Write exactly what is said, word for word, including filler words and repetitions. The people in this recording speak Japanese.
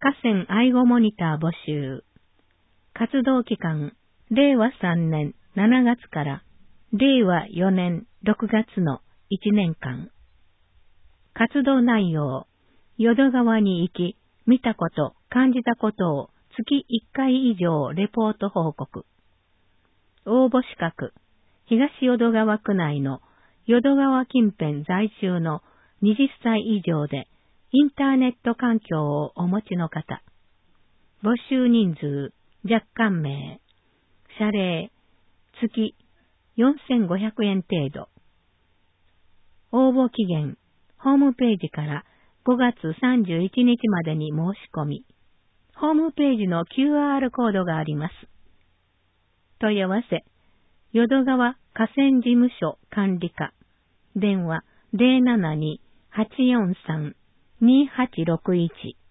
河川愛護モニター募集。活動期間、れいわさんねんしちがつかられいわよねんろくがつのいちねんかん。活動内容、淀川に行き、見たこと、感じたことを月いっかい以上レポート報告。応募資格、東淀川区内の淀川近辺在住のはたち以上でインターネット環境をお持ちの方。募集人数、若干名。謝礼、月よんせんごひゃくえん程度。応募期限、ホームページからごがつさんじゅういちにちまでに申し込み、ホームページの キューアール コードがあります。問い合わせ、淀川河川事務所管理課、電話 ゼロななに はちよんさん にはちろくいち